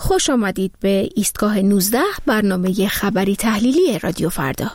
خوش آمدید به ایستگاه 19 برنامه خبری تحلیلی رادیو فردا.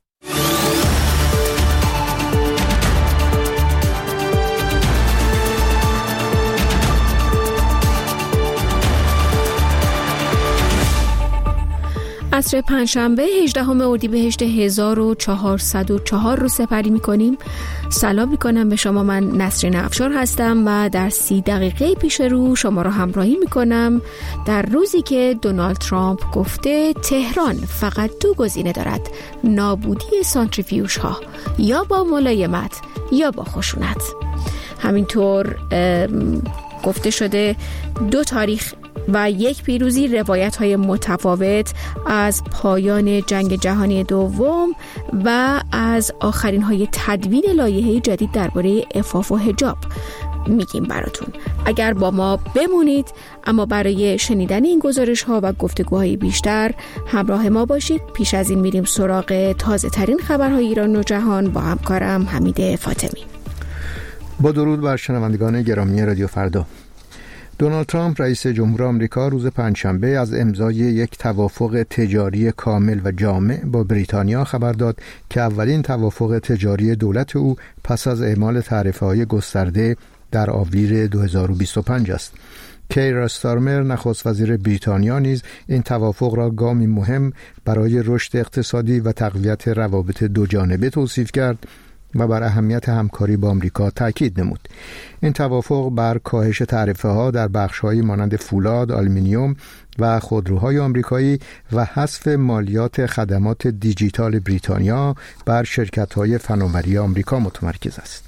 عصر پنجشنبه 18 اردیبهشت 1404 رو سپری می‌کنیم. سلام می‌کنم به شما، من نسرین افشار هستم و در 30 دقیقه پیش رو شما را همراهی می‌کنم در روزی که دونالد ترامپ گفته تهران فقط 2 گزینه دارد: نابودی سانتریفیوژها، یا با ملایمت یا با خشونت. همینطور گفته شده 2 تاریخ و 1 پیروزی، روایت‌های متفاوت از پایان جنگ جهانی دوم و از آخرین‌های تدوین لایحه جدید درباره عفاف و حجاب میگیم براتون. اگر با ما بمونید، اما برای شنیدن این گزارش‌ها و گفتگوهای بیشتر همراه ما باشید. پیش از این میریم سراغ تازه‌ترین خبرهای ایران و جهان با همکارم حمید فاطمی. با درود بر شنوندگان گرامی رادیو فردا. دونالد ترامپ رئیس جمهور آمریکا روز پنجشنبه از امضای یک توافق تجاری کامل و جامع با بریتانیا خبر داد که اولین توافق تجاری دولت او پس از اعمال تعرفه‌های گسترده در آوریل 2025 است. کیر استارمر نخست وزیر بریتانیا نیز این توافق را گامی مهم برای رشد اقتصادی و تقویت روابط دوجانبه توصیف کرد و بر اهمیت همکاری با آمریکا تاکید نمود. این توافق بر کاهش تعرفه‌ها در بخش‌هایی مانند فولاد، آلومینیوم و خودروهای آمریکایی و حذف مالیات خدمات دیجیتال بریتانیا بر شرکت‌های فناوری آمریکا متمرکز است.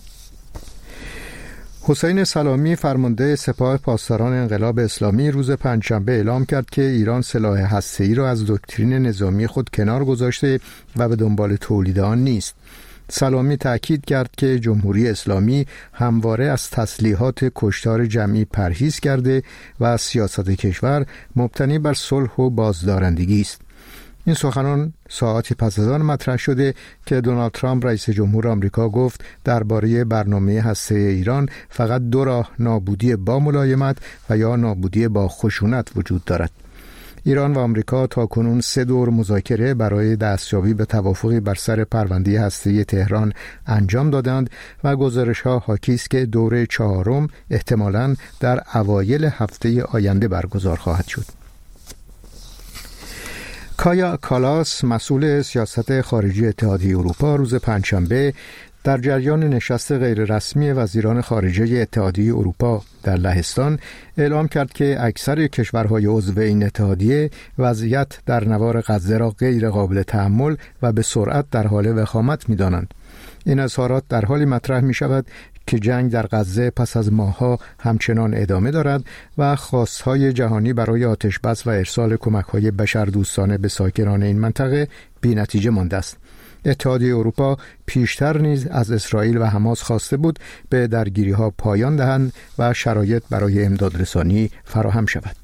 حسین سلامی فرمانده سپاه پاسداران انقلاب اسلامی روز پنجشنبه اعلام کرد که ایران سلاح هسته‌ای را از دکترین نظامی خود کنار گذاشته و به دنبال تولید آن نیست. سلامی تأکید کرد که جمهوری اسلامی همواره از تسلیحات کشتار جمعی پرهیز کرده و از سیاست کشور مبتنی بر صلح و بازدارندگی است. این سخنان ساعتی پس از آن مطرح شده که دونالد ترامپ رئیس جمهور آمریکا گفت درباره برنامه هسته‌ای ایران فقط 2 راه نابودی با ملایمت و یا نابودی با خشونت وجود دارد. ایران و آمریکا تاکنون 3 دور مذاکره برای دستیابی به توافقی بر سر پرونده هسته‌ای تهران انجام دادند و گزارش‌ها حاکی است که دوره 4 احتمالاً در اوایل هفته آینده برگزار خواهد شد. کایا کالاس مسئول سیاست خارجی اتحادیه اروپا روز پنجشنبه در جریان نشست غیررسمی وزیران خارجه اتحادیه اروپا در لهستان اعلام کرد که اکثر کشورهای عضو این اتحادیه وضعیت در نوار غزه را غیر قابل تحمل و به سرعت در حال وخامت می‌دانند. این اظهارات در حالی مطرح می‌شود که جنگ در غزه پس از ماه‌ها همچنان ادامه دارد و خواست‌های جهانی برای آتش‌بس و ارسال کمک‌های بشردوستانه به ساکنان این منطقه بی‌نتیجه مانده است. اتحادیه اروپا پیشتر نیز از اسرائیل و حماس خواسته بود به درگیری‌ها پایان دهند و شرایط برای امدادرسانی فراهم شود.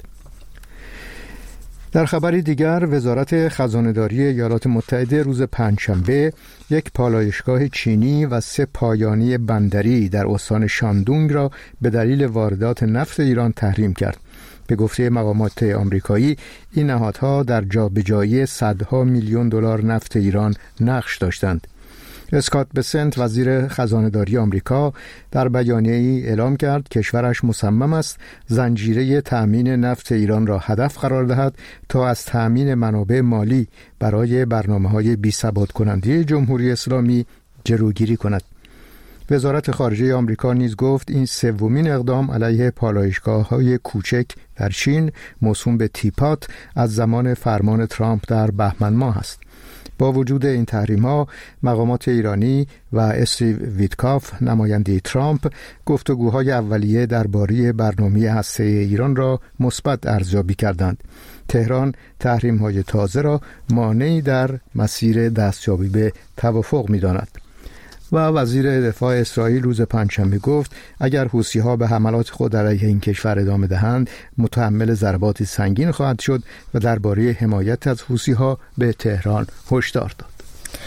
در خبری دیگر، وزارت خزانه‌داری ایالات متحده روز پنجشنبه یک پالایشگاه چینی و 3 پایانی بندری در استان شاندونگ را به دلیل واردات نفت ایران تحریم کرد. به گفته مقامات آمریکایی، این نهادها در جابجایی صدها میلیون دلار نفت ایران نقش داشتند. اسکات بسنت وزیر خزانه‌داری آمریکا در بیانیه‌ای اعلام کرد کشورش مصمم است زنجیره تأمین نفت ایران را هدف قرار دهد تا از تأمین منابع مالی برای برنامه‌های بی‌ثبات کننده جمهوری اسلامی جلوگیری کند. وزارت خارجه آمریکا نیز گفت این 3مین اقدام علیه پالایشگاه‌های کوچک در چین موسوم به تیپات از زمان فرمان ترامپ در بهمن ماه است. با وجود این تحریم‌ها، مقامات ایرانی و استیو ویتکاف نماینده ترامپ گفتگوهای اولیه درباره برنامه هسته‌ای ایران را مثبت ارزیابی کردند. تهران تحریم‌های تازه را مانعی در مسیر دستیابی به توافق می‌داند. و وزیر دفاع اسرائیل روز پنجشنبه گفت اگر حوثی‌ها به حملات خود علیه این کشور ادامه دهند متحمل ضربات سنگین خواهد شد و درباره حمایت از حوثی‌ها به تهران هشدار داد.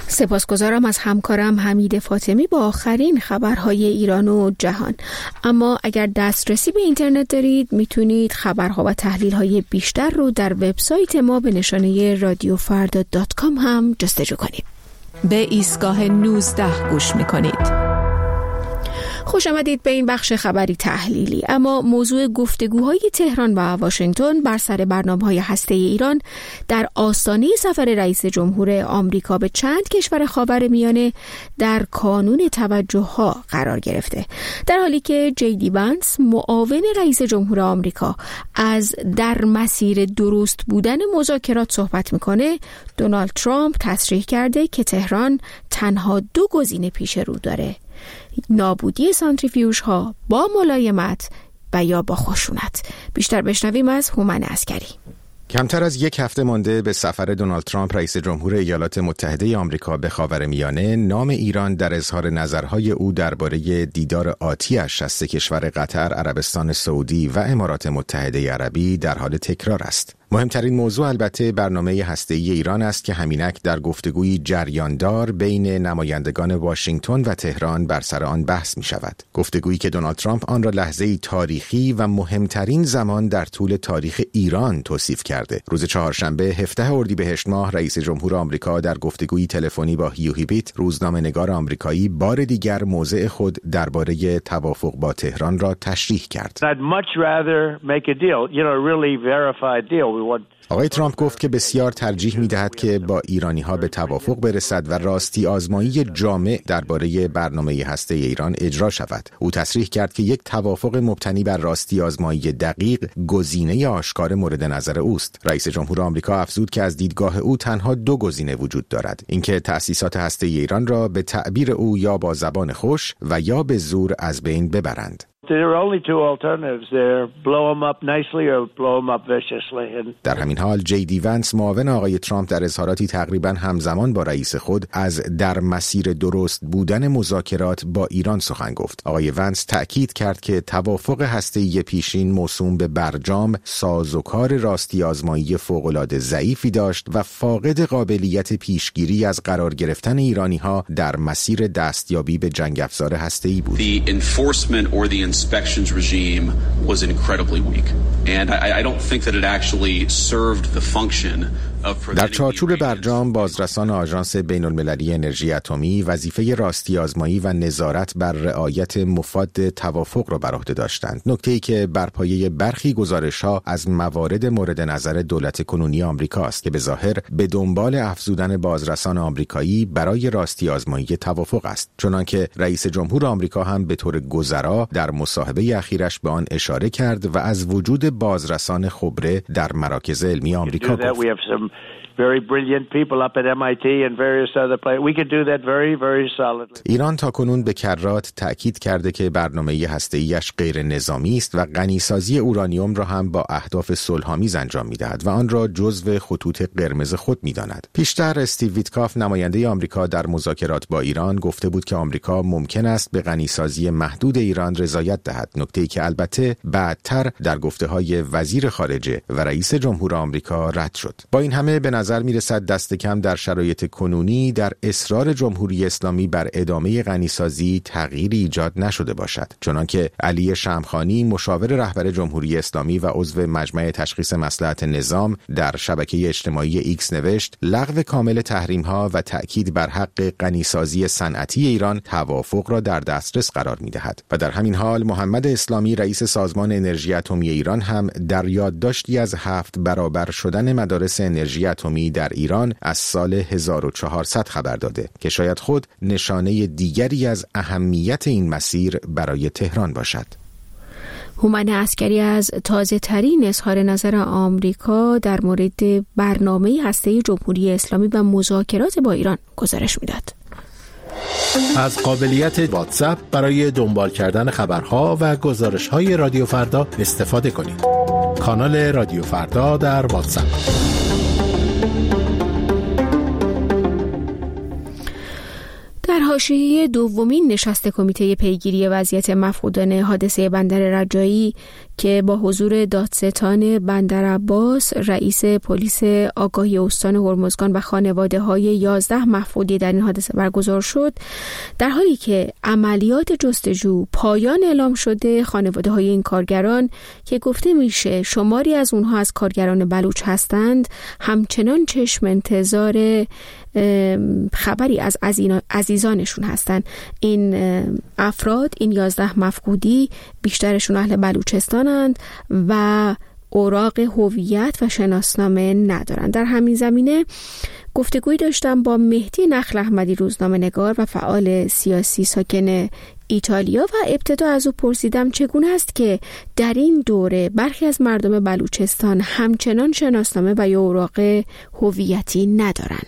سپاسگزارم از همکارم حمید فاطمی با آخرین خبرهای ایران و جهان. اما اگر دسترسی به اینترنت دارید میتونید خبرها و تحلیلهای بیشتر رو در وبسایت ما به نشانه radiofarda.com هم جستجو کنید. به ایستگاه 19 گوش میکنید. خوش آمدید به این بخش خبری تحلیلی. اما موضوع گفتگوهای تهران و واشنگتن بر سر برنامه‌های هسته‌ای ایران در آستانه سفر رئیس جمهور آمریکا به چند کشور خاورمیانه در کانون توجه‌ها قرار گرفته، در حالی که جی وانس معاون رئیس جمهور آمریکا از در مسیر درست بودن مذاکرات صحبت میکنه. دونالد ترامپ تصریح کرده که تهران تنها 2 گزینه پیش رو داره: نابودی سانتریفیوژ ها با ملایمت و یا با خشونت. بیشتر بشنویم از هومن عسکری. کمتر از 1 هفته مانده به سفر دونالد ترامپ رئیس جمهور ایالات متحده آمریکا به خاورمیانه، نام ایران در اظهار نظرهای او درباره دیدار آتیش از 3 کشور قطر، عربستان سعودی و امارات متحده عربی در حال تکرار است. مهمترین موضوع البته برنامه هسته‌ای ایران است که همینک در گفتگوی جریاندار بین نمایندگان واشنگتن و تهران بر سر آن بحث می شود. گفتگویی که دونالد ترامپ آن را لحظه‌ای تاریخی و مهمترین زمان در طول تاریخ ایران توصیف کرده. روز چهارشنبه 17 اردیبهشت ماه رئیس جمهور آمریکا در گفتگویی تلفنی با هیو هیبیت، روزنامه‌نگار آمریکایی، بار دیگر موضع خود درباره توافق با تهران را تشریح کرد. آقای ترامپ گفت که بسیار ترجیح می‌دهد که با ایرانی‌ها به توافق برسد و راستی آزمایی جامع درباره برنامه هسته‌ای ایران اجرا شود. او تصریح کرد که یک توافق مبتنی بر راستی آزمایی دقیق گزینه آشکار مورد نظر اوست. رئیس جمهور آمریکا افزود که از دیدگاه او تنها 2 گزینه وجود دارد: اینکه تأسیسات هسته‌ای ایران را به تعبیر او یا با زبان خوش و یا به زور از بین ببرند. در همین حال جی وانس معاون آقای ترامپ در اظهاراتی تقریباً همزمان با رئیس خود از در مسیر درست بودن مذاکرات با ایران سخن گفت. آقای وانس تأکید کرد که توافق هسته‌ای پیشین موسوم به برجام، سازوکار راستی آزمایی فوق‌العاده ضعیفی داشت و فاقد قابلیت پیشگیری از قرار گرفتن ایرانی‌ها در مسیر دستیابی به جنگ افزار هسته‌ای بود. Inspections regime was incredibly weak, and I don't think that it actually served the function. در چارچوب برجام، بازرسان آژانس بین‌المللی انرژی اتمی وظیفه راستی آزمایی و نظارت بر رعایت مفاد توافق را بر عهده داشتند. نکته‌ای که بر پایه برخی گزارش‌ها از موارد مورد نظر دولت کنونی آمریکا است که به ظاهر به دنبال افزودن بازرسان آمریکایی برای راستی آزمایی توافق است، چنانکه رئیس جمهور آمریکا هم به طور گذرا در مصاحبه اخیرش به آن اشاره کرد و از وجود بازرسان خبره در مراکز علمی آمریکا گفت. Very brilliant people up at MIT and various other places. We could do that very, very solidly. ایران تاکنون به کرات تأکید کرده که برنامه هسته‌ایش غیر نظامی است و غنیسازی اورانیوم را هم با اهداف صلح‌آمیز انجام می‌دهد و آن را جزو خطوط قرمز خود می‌داند. پیشتر استیو ویتکاف نماینده آمریکا در مذاکرات با ایران گفته بود که آمریکا ممکن است به غنیسازی محدود ایران رضایت دهد، نکته‌ای که البته بعدتر در گفته‌های وزیر خارجه و رئیس جمهور آمریکا رد شد. با این همه به نظر میرسد دست کم در شرایط کنونی در اصرار جمهوری اسلامی بر ادامه غنیسازی تغییری ایجاد نشده باشد، چنانکه علی شمخانی مشاور رهبر جمهوری اسلامی و عضو مجمع تشخیص مصلحت نظام در شبکه اجتماعی ایکس نوشت: لغو کامل تحریم‌ها و تأکید بر حق غنیسازی صنعتی ایران توافق را در دسترس قرار می‌دهد. و در همین حال محمد اسلامی رئیس سازمان انرژی اتمی ایران هم در یادداشتی از 7 برابر شدن مدارس انرژی اتمی در ایران از سال 1400 خبر داده که شاید خود نشانه دیگری از اهمیت این مسیر برای تهران باشد. هومن عسکری از تازه ترین اظهار نظر آمریکا در مورد برنامه هسته‌ای جمهوری اسلامی و مذاکرات با ایران گزارش میداد. از قابلیت واتساپ برای دنبال کردن خبرها و گزارش‌های رادیو فردا استفاده کنید. کانال رادیو فردا در واتساپ. در حاشیه دومین نشست کمیته پیگیری وضعیت مفقودان حادثه بندر رجایی که با حضور دادستان بندر عباس، رئیس پلیس آگاهی استان هرمزگان و خانواده‌های 11 مفقودی در این حادثه برگزار شد، در حالی که عملیات جستجو پایان اعلام شده، خانواده‌های این کارگران که گفته میشه شماری از اونها از کارگران بلوچ هستند، همچنان چشم انتظار خبری از عزیزانشون هستن. این افراد، این 11 مفقودی، بیشترشون اهل بلوچستانند و اوراق هویت و شناسنامه ندارن. در همین زمینه گفتگویی داشتم با مهدی نخل احمدی، روزنامه‌نگار و فعال سیاسی ساکن ایتالیا، و ابتدا از او پرسیدم چگونه است که در این دوره برخی از مردم بلوچستان همچنان شناسنامه و یا اوراق هویتی ندارن.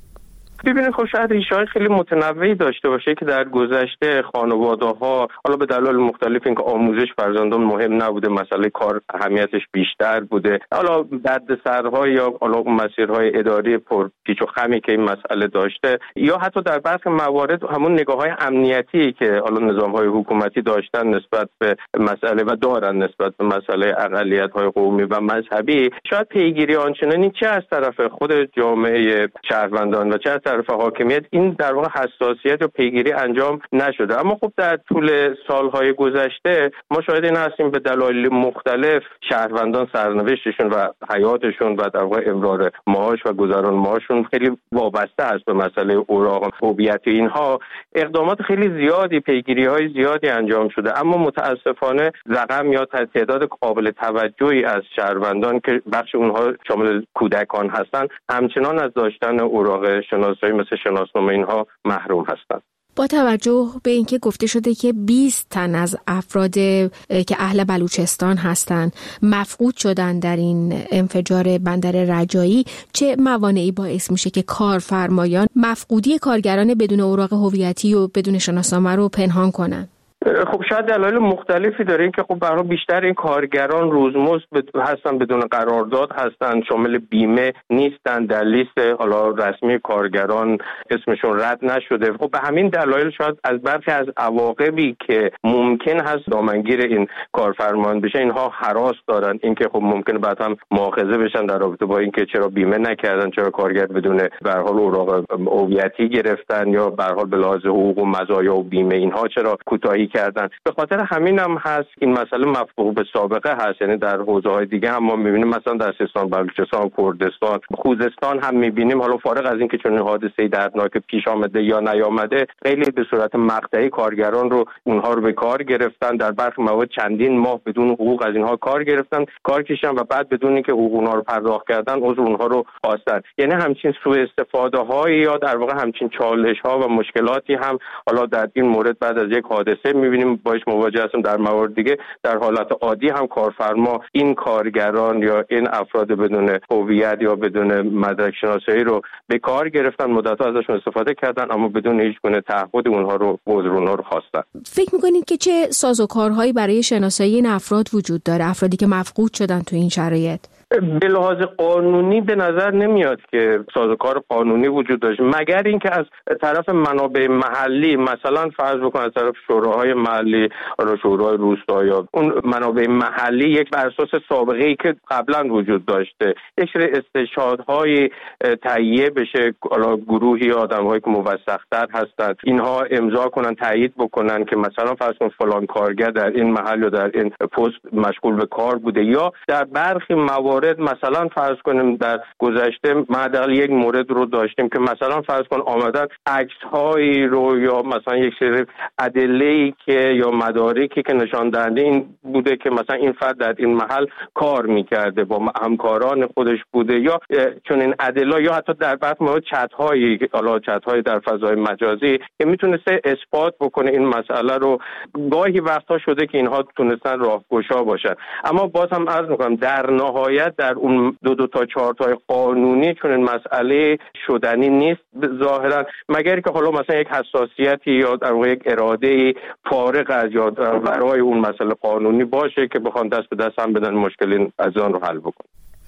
ببینید خب شاید ریشه‌های خیلی متنوعی داشته باشه که در گذشته خانواده‌ها حالا به دلایل مختلف اینکه آموزش فرزندان مهم نبوده، مسئله کار اهمیتش بیشتر بوده، حالا دردسرها یا حالا مسیرهای اداری پر پیچ و خمی که این مسئله داشته، یا حتی در برخی موارد همون نگاه‌های امنیتی که حالا نظام‌های حکومتی داشتن نسبت به مسئله و دارن نسبت به مسئله اقلیت‌های قومی و مذهبی، شاید پیگیری آنچنانی چه از طرف خود جامعه شهروندان و چه از طرف حاکمیت این در واقع حساسیت و پیگیری انجام نشده. اما خب در طول سالهای گذشته ما شاهد این هستیم به دلایل مختلف شهروندان سرنوشتشون و حیاتشون و در واقع امرار معاش و گذران معاششون خیلی وابسته است به مسئله اوراق هویتی. اینها اقدامات خیلی زیادی، پیگیری‌های زیادی انجام شده، اما متاسفانه رقم یا تعداد قابل توجهی از شهروندان که بخش اونها شامل کودکان هستند همچنان از داشتن اوراق شناسایی مثل شناسنامه اینها محروم هستند. با توجه به اینکه گفته شده که 20 تن از افراد که اهل بلوچستان هستند مفقود شدن در این انفجار بندر رجایی، چه موانعی باعث میشه که کارفرمایان مفقودی کارگران بدون اوراق هویتی و بدون شناسنامه رو پنهان کنن؟ خب شاید دلایل مختلفی داره. این که خب برای بیشتر این کارگران روزمزد هستن، بدون قرارداد هستن، شامل بیمه نیستن، در لیست حالا رسمی کارگران اسمشون رد نشده. خب به همین دلایل شاید از برخی از عواقبی که ممکن هست دامنگیر این کارفرمان بشه اینها هراس دارن، اینکه خب ممکنه بعد هم مؤاخذه بشن در رابطه با اینکه چرا بیمه نکردن، چرا کارگر بدون به هر حال اوراق هویتی گرفتن، یا به هر حال به لحاظ حقوق و مزایا و بیمه اینها چرا کوتاهی کردن. به خاطر همین هم هست این مسئله مفقود به سابقه هست. یعنی در حوزه‌های دیگه هم ما می‌بینیم، مثلا در سیستان، بلوچستان، کردستان، خوزستان هم می‌بینیم، حالا فارغ از اینکه چون حادثه دردناک پیش آمده یا نیامده، خیلی به صورت مقطعی کارگران رو اونها رو به کار گرفتن، در برخی موارد چندین ماه بدون حقوق از اینها کار گرفتن، کار کشیدن و بعد بدون اینکه حقوق اونها رو پرداخت کردن عذر اونها رو خواستن. یعنی همچین سوء استفاده‌هایی یا در واقع همچین چالش‌ها و مشکلاتی هم حالا در این مورد بعد از یک حادثه می‌بینیم باش مواجه هستیم. در موارد دیگه در حالت عادی هم کارفرما این کارگران یا این افراد بدون هویت یا بدون مدرک شناسایی رو به کار گرفتن، مدت‌ها ازشون استفاده کردن، اما بدون هیچ گونه تعهد اونها رو عذر اونها رو خواستن. فکر می‌کنید که چه سازوکارهایی برای شناسایی این افراد وجود داره، افرادی که مفقود شدن تو این شرایط؟ به لحاظ قانونی به نظر نمیاد که سازوکار قانونی وجود داشته، مگر اینکه از طرف منابع محلی، مثلا فرض بکن از طرف شوراهای محلی، حالا شورای روستا یا اون منابع محلی، یک بر اساس سابقه‌ای که قبلا وجود داشته یک سری استشهادهای تهیه بشه، حالا گروهی آدم‌هایی که موثق‌تر هستند اینها امضا کنن، تایید بکنن که مثلا فرض کن فلان کارگر در این محل یا در این پست مشغول به کار بوده. یا در برخی موارد مثلا فرض کنیم در گذشته ما یک مورد رو داشتیم که مثلا فرض کن آمدن عکس‌هایی رو یا مثلا یک سری ادله‌ای که یا مدارکی که نشان دهنده این بوده که مثلا این فرد در این محل کار می‌کرده، با همکاران خودش بوده، یا چون این ادله، یا حتی در بعضی موارد چت‌هایی، حالا چت‌های در فضای مجازی که میتونسته اثبات بکنه این مسئله رو. گاهی وقتا شده که اینها تونستن راهگشا باشن، اما باز هم عرض می‌کنم در نهایت در اون دو تا 4 تای قانونی چون این مسئله شدنی نیست ظاهرا، مگر که حالا مثلا یک حساسیتی یا در واقع یک اراده فارغ از یا برای اون مسئله قانونی باشه که بخوان دست به دست هم بدن مشکل از آن رو حل بکنن.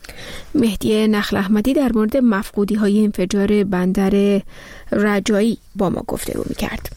مهدی نخل احمدی در مورد مفقودی‌های انفجار بندر رجایی با ما گفتگو می‌کرد.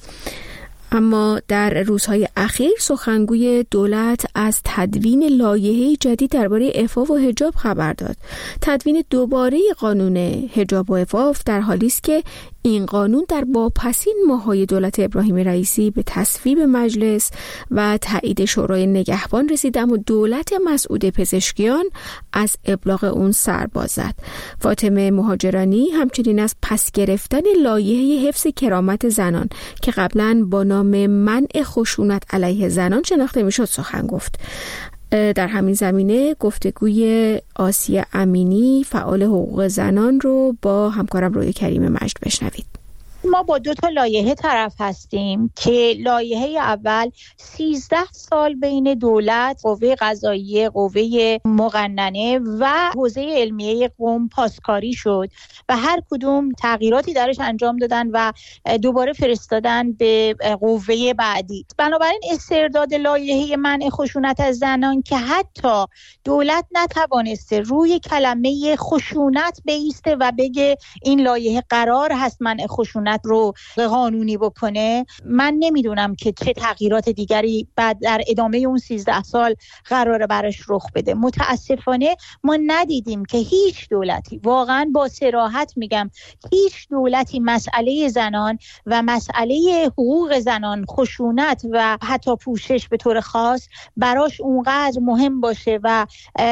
اما در روزهای اخیر سخنگوی دولت از تدوین لایحه‌ای جدید درباره عفاف و حجاب خبر داد. تدوین دوباره قانون حجاب و عفاف در حالی است که این قانون در واپسین ماه‌های دولت ابراهیم رئیسی به تصویب مجلس و تایید شورای نگهبان رسید، اما دولت مسعود پزشکیان از ابلاغ اون سر باز زد. فاطمه مهاجرانی همچنین از پس گرفتن لایحه حفظ کرامت زنان که قبلاً با نام منع خشونت علیه زنان شناخته میشد سخن گفت. در همین زمینه گفتگوی آسیه امینی فعال حقوق زنان رو با همکارم روی کریم مجد بشنوید. ما با 2 لایحه طرف هستیم که لایحه اول 13 سال بین دولت، قوه قضاییه، قوه مقننه و حوزه علمیه قم پاسکاری شد و هر کدوم تغییراتی درش انجام دادن و دوباره فرستادن به قوه بعدی. بنابراین استرداد لایحه منع خشونت از زنان که حتی دولت نتوانسته روی کلمه خشونت بایسته و بگه این لایحه قرار هست منع خشونت رو قانونی بکنه، من نمیدونم که چه تغییرات دیگری بعد در ادامه اون 13 سال قراره براش رخ بده. متاسفانه ما ندیدیم که هیچ دولتی، واقعا با صراحت میگم هیچ دولتی مسئله زنان و مسئله حقوق زنان، خشونت و حتی پوشش به طور خاص براش اونقدر مهم باشه و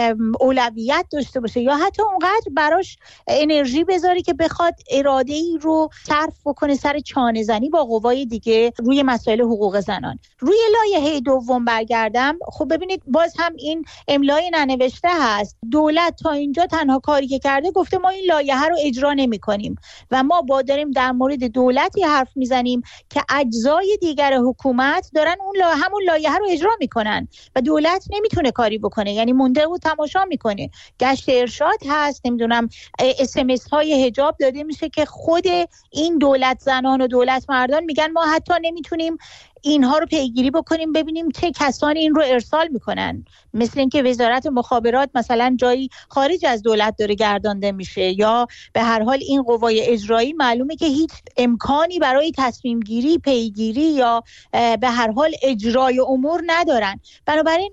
اولویت داشته باشه یا حتی اونقدر براش انرژی بذاره که بخواد اراده‌ای رو صرف بکنه سر چانه زنی با قوای دیگه روی مسائل حقوق زنان. روی لایحه دوم برگردم، خب ببینید باز هم این املای ننوشته هست. دولت تا اینجا تنها کاری که کرده گفته ما این لایحه رو اجرا نمی‌کنیم و ما داریم در مورد دولتی حرف میزنیم که اجزای دیگر حکومت دارن همون لایحه رو اجرا میکنن و دولت نمیتونه کاری بکنه، یعنی مونده و تماشا میکنه. گشت ارشاد هست، نمیدونم SMS های حجاب داده میشه که خود این دولت زنان و دولت مردان میگن ما حتی نمیتونیم اینها رو پیگیری بکنیم ببینیم چه کسانی این رو ارسال میکنن، مثل اینکه وزارت مخابرات مثلا جایی خارج از دولت داره گردانده میشه یا به هر حال این قوای اجرایی معلومه که هیچ امکانی برای تصمیم گیری، پیگیری یا به هر حال اجرای امور ندارن. بنابراین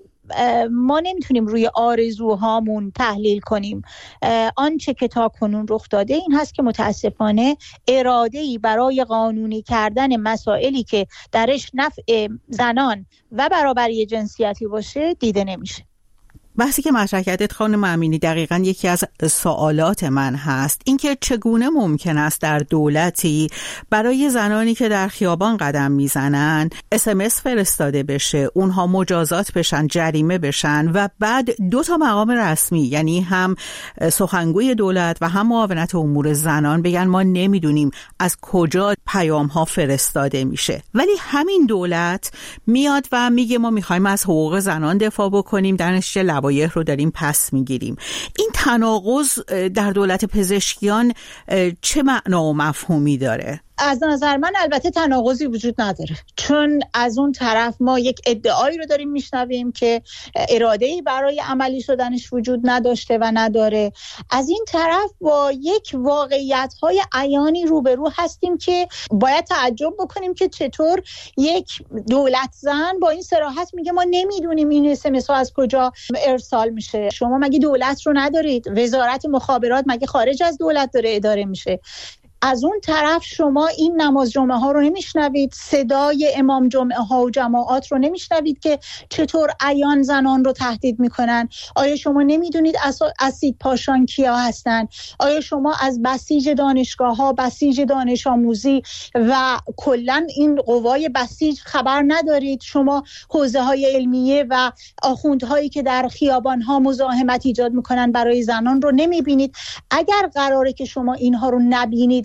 ما نمیتونیم روی آرزوهامون تحلیل کنیم. آنچه که تاکنون رخ داده این هست که متاسفانه اراده‌ای برای قانونی کردن مسائلی که درش نفع زنان و برابری جنسیتی باشه دیده نمیشه. بحثی که مطرح کردید خانم امینی دقیقاً یکی از سوالات من هست، اینکه چگونه ممکن است در دولتی برای زنانی که در خیابان قدم میزنن SMS فرستاده بشه، اونها مجازات بشن، جریمه بشن و بعد 2 مقام رسمی، یعنی هم سخنگوی دولت و هم معاونت امور زنان بگن ما نمیدونیم از کجا پیام ها فرستاده میشه، ولی همین دولت میاد و میگه ما میخوایم از حقوق زنان دفاع بکنیم، در نتیجه لوایح رو داریم پس میگیریم. این تناقض در دولت پزشکیان چه معنا و مفهومی داره؟ از نظر من البته تناقضی وجود نداره، چون از اون طرف ما یک ادعایی رو داریم میشنویم که اراده‌ای برای عملی شدنش وجود نداشته و نداره. از این طرف با یک واقعیت‌های عیانی روبرو هستیم که باید تعجب بکنیم که چطور یک دولت زن با این صراحت میگه ما نمیدونیم این SMS ها از کجا ارسال میشه. شما مگه دولت رو ندارید؟ وزارت مخابرات مگه خارج از دولت داره اداره میشه؟ از اون طرف شما این نماز جمعه ها رو نمیشنوید، صدای امام جمعه ها و جماعات رو نمیشنوید که چطور عیان زنان رو تهدید میکنن. آیا شما نمیدونید اسید پاشان کیا هستن؟ آیا شما از بسیج دانشگاه ها، بسیج دانش آموزی و کلن این قوای بسیج خبر ندارید؟ شما حوزه های علمیه و آخوندهایی که در خیابان ها مزاحمت ایجاد میکنن برای زنان رو نمیبینید؟ اگر قراره که شما اینها رو نبینید و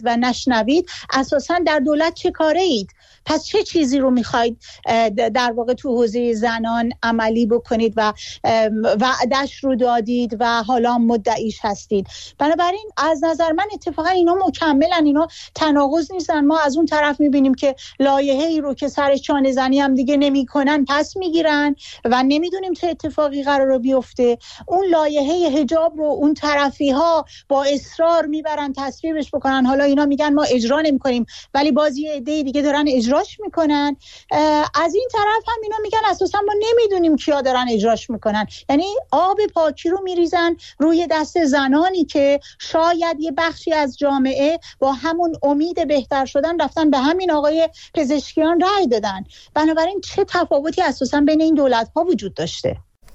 و نشنوید اساساً در دولت چه کاره اید؟ پس چه چیزی رو میخواید در واقع تو حوزه زنان عملی بکنید و وعدش رو دادید و حالا مدعیش هستید؟ بنابراین از نظر من اتفاقا اینا مکملن، اینا تناقض نیستن. ما از اون طرف میبینیم که لایحه‌ای رو که سر چانه زنی هم دیگه نمیکنن پس میگیرن و نمیدونیم چه اتفاقی قراره بیفته. اون لایحه حجاب رو اون طرفی ها با اصرار میبرن تصویبش بکنن، حالا اینا میگن ما اجرا نمیکنیم ولی باز یه عده دیگه دارن اجراش میکنن. از این طرف هم اینا میگن اساسا ما نمیدونیم کیا دارن اجراش میکنن. یعنی آب پاکی رو میریزن روی دست زنانی که شاید یه بخشی از جامعه با همون امید بهتر شدن رفتن به همین آقای پزشکیان رأی دادن. بنابراین چه تفاوتی اساسا بین این دولت‌ها وجود داشته؟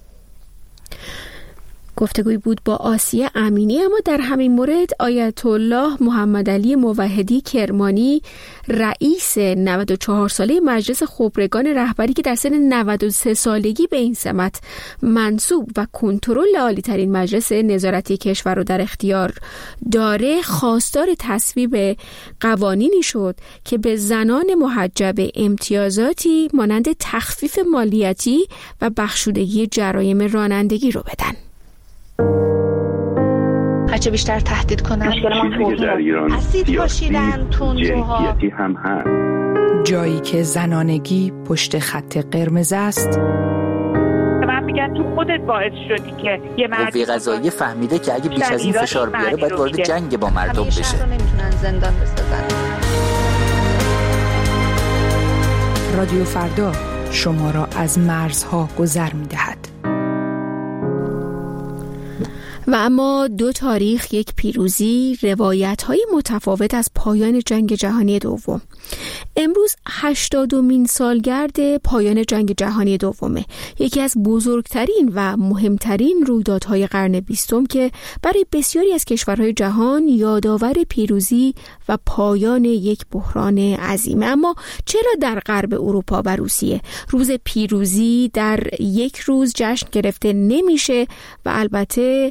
گفتگوی بود با آسیه امینی. اما در همین مورد آیت الله محمد علی موحدی کرمانی، رئیس 94 ساله مجلس خبرگان رهبری که در سن 93 سالگی به این سمت منصوب و کنترل عالی ترین مجلس نظارتی کشور رو در اختیار داره، خواستار تصویب قوانینی شد که به زنان محجب امتیازاتی مانند تخفیف مالیاتی و بخشودگی جرایم رانندگی رو بدن. هرچه بیشتر تهدید کنن اسید پاشیدن تندروها هم هست. جایی که زنانگی پشت خط قرمز است. من میگم تو خودت باعث شدی که یه قوه قضاییه فهمیده که اگه بیش از این فشار بیاره باید وارد جنگ با مردم بشه. نمیتونن زندان بسازن. رادیو فردا شما را از مرزها گذر میدهد. و اما دو تاریخ، یک پیروزی، روایت‌های متفاوت از پایان جنگ جهانی دوم. امروز 80مین سالگرد پایان جنگ جهانی دومه، یکی از بزرگترین و مهمترین رویدادهای قرن 20 که برای بسیاری از کشورهای جهان یادآور پیروزی و پایان یک بحران عظیمه. اما چرا در غرب اروپا و روسیه روز پیروزی در یک روز جشن گرفته نمیشه و البته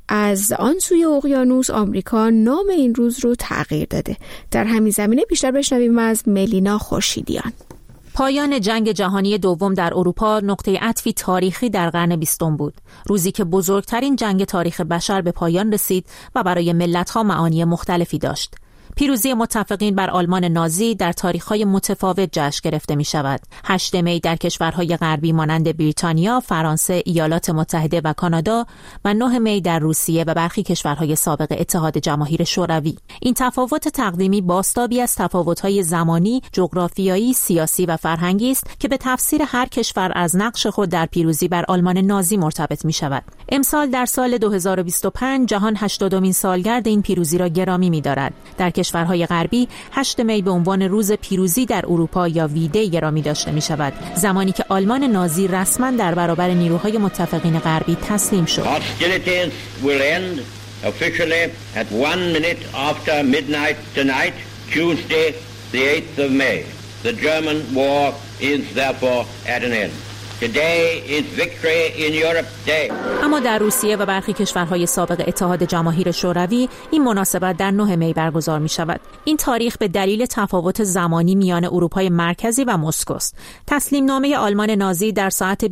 از آن سوی اقیانوس آمریکا نام این روز رو تغییر داده؟ در همین زمینه بیشتر بشنویم از ملینا خورشیدیان. پایان جنگ جهانی دوم در اروپا نقطه عطفی تاریخی در قرن 20 بود، روزی که بزرگترین جنگ تاریخ بشر به پایان رسید و برای ملت‌ها معانی مختلفی داشت. پیروزی متفقین بر آلمان نازی در تاریخ‌های متفاوت جشن گرفته می‌شود. 8 می در کشورهای غربی مانند بریتانیا، فرانسه، ایالات متحده و کانادا و 9 می در روسیه و برخی کشورهای سابق اتحاد جماهیر شوروی. این تفاوت تقدیمی بازتابی از تفاوت‌های زمانی، جغرافیایی، سیاسی و فرهنگی است که به تفسیر هر کشور از نقش خود در پیروزی بر آلمان نازی مرتبط می‌شود. امسال در سال 2025 جهان 80مین سالگرد این پیروزی را گرامی می‌دارد. در کشورهای غربی 8 می به عنوان روز پیروزی در اروپا یا ویدی گرامی داشته می شود، زمانی که آلمان نازی رسما در برابر نیروهای متفقین غربی تسلیم شد. Hostilities will end officially at 1 minute after midnight tonight, Tuesday, the 8th of May. The German war is therefore at an end. Today is victory in Europe day. اما در روسیه و برخی کشورهای سابق اتحاد جماهیر شوروی این مناسبت در 9 می برگزار می شود. این تاریخ به دلیل تفاوت زمانی میان اروپای مرکزی و مسکو است. تسلیم نامه آلمان نازی در ساعت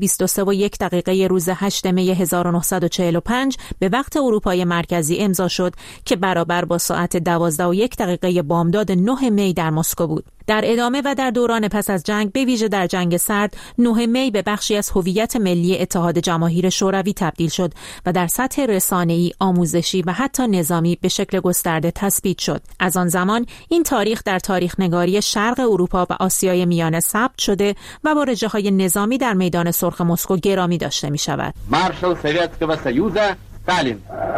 23:01 روز 8 می 1945 به وقت اروپای مرکزی امضا شد که برابر با ساعت 12:01 بامداد 9 می در مسکو بود. در ادامه و در دوران پس از جنگ، به ویژه در جنگ سرد، 9 می به بخشی از هویت ملی اتحاد جماهیر شوروی تبدیل شد و در سطح رسانه‌ای، آموزشی و حتی نظامی به شکل گسترده تثبیت شد. از آن زمان این تاریخ در تاریخ نگاری شرق اروپا و آسیای میانه ثبت شده و با رژه‌های نظامی در میدان سرخ مسکو گرامی داشته می شود. مارشال سوویتسکого союза Сталин.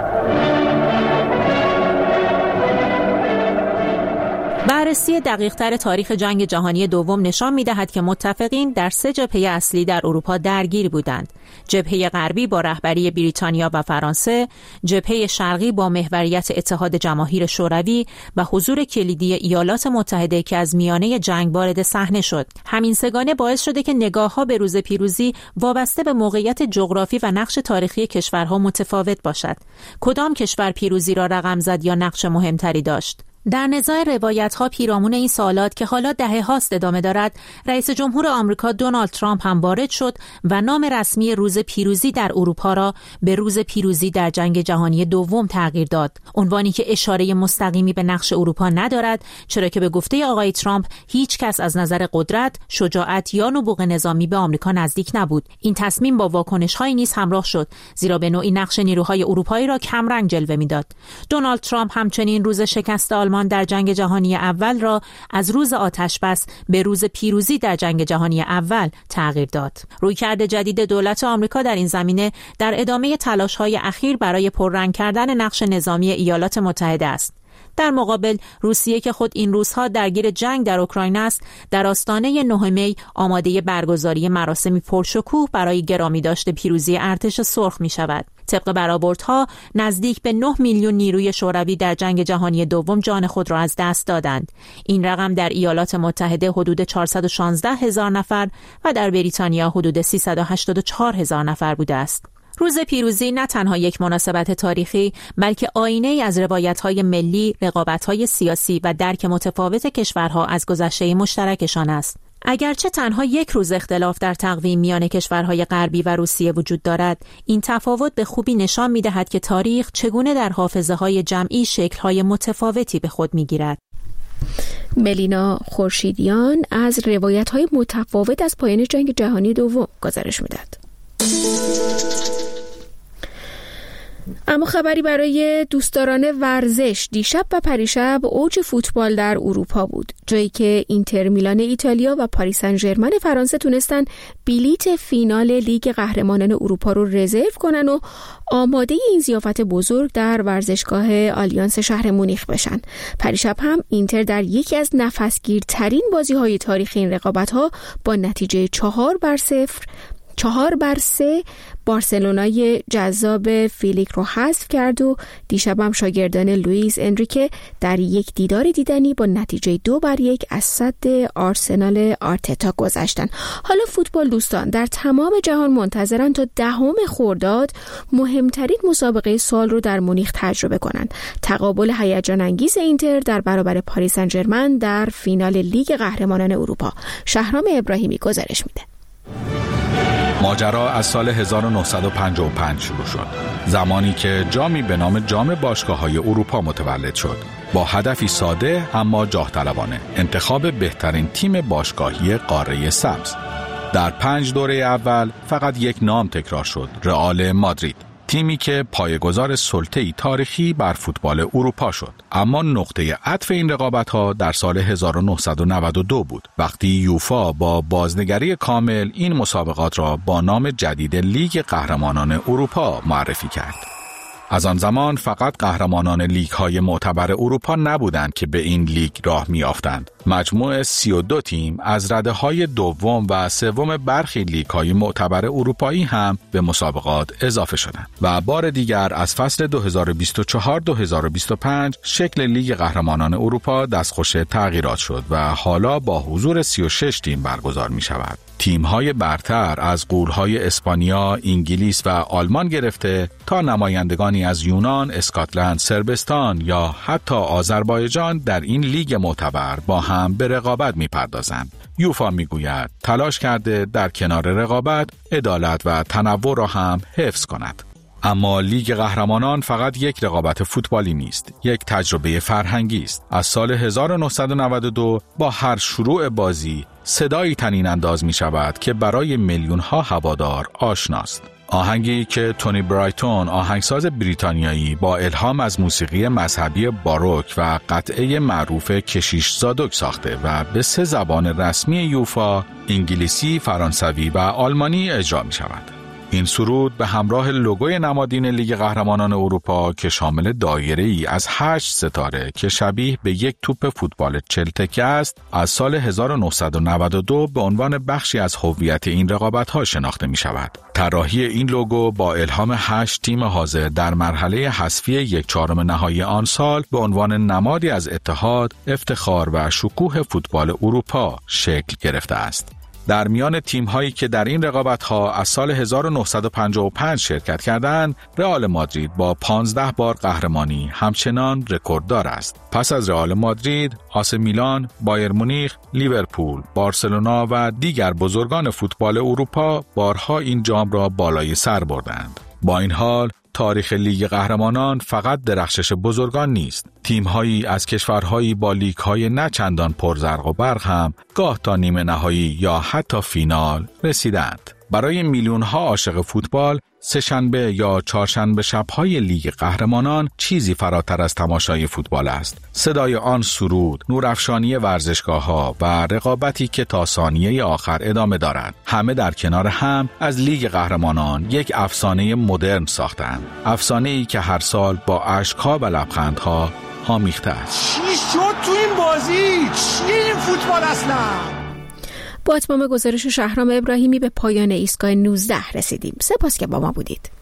بررسی دقیق‌تر تاریخ جنگ جهانی دوم نشان می‌دهد که متفقین در 3 جبهه اصلی در اروپا درگیر بودند. جبهه غربی با رهبری بریتانیا و فرانسه، جبهه شرقی با محوریت اتحاد جماهیر شوروی و حضور کلیدی ایالات متحده که از میانه جنگ وارد صحنه شد. همین سگانه باعث شده که نگاه‌ها به روز پیروزی وابسته به موقعیت جغرافی و نقش تاریخی کشورها متفاوت باشد. کدام کشور پیروزی را رقم زد یا نقش مهمتری داشت؟ در نزاع روایت‌ها پیرامون این سوالات که حالا دهه‌هاست ادامه دارد، رئیس جمهور آمریکا دونالد ترامپ هم وارد شد و نام رسمی روز پیروزی در اروپا را به روز پیروزی در جنگ جهانی دوم تغییر داد. عنوانی که اشاره مستقیمی به نقش اروپا ندارد، چرا که به گفته آقای ترامپ هیچ کس از نظر قدرت، شجاعت یا نبوغ نظامی به آمریکا نزدیک نبود. این تصمیم با واکنش‌هایی نیز همراه شد، زیرا به نوعی نقش نیروهای اروپایی را کمرنگ جلوه می‌داد. دونالد ترامپ همچنین روز شکست آلمان در جنگ جهانی اول را از روز آتشبس به روز پیروزی در جنگ جهانی اول تغییر داد. رویکرد جدید دولت آمریکا در این زمینه در ادامه تلاش‌های اخیر برای پررنگ کردن نقش نظامی ایالات متحده است. در مقابل روسیه که خود این روزها درگیر جنگ در اوکراین است، در آستانه 9 می آماده برگزاری مراسمی پرشکوه برای گرامی داشته پیروزی ارتش سرخ می شود. طبق برآوردها نزدیک به 9 میلیون نیروی شوروی در جنگ جهانی دوم جان خود را از دست دادند. این رقم در ایالات متحده حدود 416,000 نفر و در بریتانیا حدود 384,000 نفر بوده است. روز پیروزی نه تنها یک مناسبت تاریخی، بلکه آینه‌ای از روایت‌های ملی، رقابت‌های سیاسی و درک متفاوت کشورها از گذشته مشترکشان است. اگرچه تنها یک روز اختلاف در تقویم میان کشورهای غربی و روسیه وجود دارد، این تفاوت به خوبی نشان می‌دهد که تاریخ چگونه در حافظه‌های جمعی شکل‌های متفاوتی به خود می‌گیرد. ملینا خورشیدیان از روایت‌های متفاوت از پایان جنگ جهانی دوم گزارش می‌دهد. اما خبری برای دوستداران ورزش: دیشب و پریشب اوج فوتبال در اروپا بود، جایی که اینتر میلان ایتالیا و پاریس سن ژرمن فرانسه تونستن بلیت فینال لیگ قهرمانان اروپا رو رزرو کنن و آماده این ضیافت بزرگ در ورزشگاه آلیانس شهر مونیخ بشن. پریشب هم اینتر در یکی از نفسگیرترین بازی‌های تاریخ این رقابت‌ها با نتیجه 4-3 بارسلونای جذاب فیلیک رو حذف کرد و دیشب هم شاگردان لوئیس انریکه در یک دیدار دیدنی با نتیجه 2-1 از صد آرسنال آرتتا گذشتن. حالا فوتبال دوستان در تمام جهان منتظرن تا 10 خرداد مهمترین مسابقه سال رو در مونیخ تجربه کنند: تقابل هیجان انگیز اینتر در برابر پاریس سن ژرمن در فینال لیگ قهرمانان اروپا. شهرام ابراهیمی گزارش میده. ماجرا از سال 1955 شروع شد، زمانی که جامی به نام جام باشگاه‌های اروپا متولد شد، با هدفی ساده اما جاه طلبانه: انتخاب بهترین تیم باشگاهی قاره سبز. در 5 دوره اول فقط یک نام تکرار شد: رئال مادرید، تیمی که پایه‌گذار سلطه‌ای تاریخی بر فوتبال اروپا شد. اما نقطه عطف این رقابت‌ها در سال 1992 بود، وقتی یوفا با بازنگری کامل این مسابقات را با نام جدید لیگ قهرمانان اروپا معرفی کرد. از آن زمان فقط قهرمانان لیگ‌های معتبر اروپا نبودند که به این لیگ راه می‌یافتند. مجموع 32 تیم از رده‌های دوم و سوم برخی لیگ‌های معتبر اروپایی هم به مسابقات اضافه شدند و بار دیگر از فصل 2024-2025 شکل لیگ قهرمانان اروپا دستخوش تغییرات شد و حالا با حضور 36 تیم برگزار می‌شود. تیم‌های برتر از غول‌های اسپانیا، انگلیس و آلمان گرفته تا نمایندگانی از یونان، اسکاتلند، صربستان یا حتی آذربایجان در این لیگ معتبر با هم به رقابت می‌پردازند. یوفا می‌گوید تلاش کرده در کنار رقابت، عدالت و تنوع را هم حفظ کند. اما لیگ قهرمانان فقط یک رقابت فوتبالی نیست، یک تجربه فرهنگی است. از سال 1992 با هر شروع بازی صدایی طنین انداز می شود که برای میلیون‌ها هوادار آشناست. آهنگی که تونی برایتون، آهنگساز بریتانیایی، با الهام از موسیقی مذهبی باروک و قطعه معروف کشیش زادوک ساخته و به 3 زبان رسمی یوفا، انگلیسی، فرانسوی و آلمانی اجرا می شود. این سرود به همراه لوگوی نمادین لیگ قهرمانان اروپا که شامل دایره‌ای از 8 ستاره که شبیه به یک توپ فوتبال 40 تکه است، از سال 1992 به عنوان بخشی از هویت این رقابت‌ها شناخته می‌شود. طراحی این لوگو با الهام 8 تیم حاضر در مرحله حذفی 1/4 نهایی آن سال به عنوان نمادی از اتحاد، افتخار و شکوه فوتبال اروپا شکل گرفته است. در میان تیم‌هایی که در این رقابت‌ها از سال 1955 شرکت کردند، رئال مادرید با 15 بار قهرمانی همچنان رکورددار است. پس از رئال مادرید، آسی میلان، بایر مونیخ، لیورپول، بارسلونا و دیگر بزرگان فوتبال اروپا بارها این جام را بالای سر بردند. با این حال، تاریخ لیگ قهرمانان فقط درخشش بزرگان نیست. تیم‌هایی از کشورهایی با لیگ‌های نه چندان پرزرق و برق هم گاه تا نیمه نهایی یا حتی فینال رسیدند. برای میلیون‌ها عاشق فوتبال، سه‌شنبه یا چهارشنبه شب‌های لیگ قهرمانان چیزی فراتر از تماشای فوتبال است. صدای آن سرود، نورافشانی ورزشگاه‌ها و رقابتی که تا ثانیه آخر ادامه دارد، همه در کنار هم از لیگ قهرمانان یک افسانه مدرن ساختند. افسانه‌ای که هر سال با اشک‌ها و لبخندها آمیخته است. چی شد تو این بازی؟ چیه این فوتبال اصلا؟ با اتمام گزارش شهرام ابراهیمی به پایان ایستگاه 19 رسیدیم. سپاس که با ما بودید.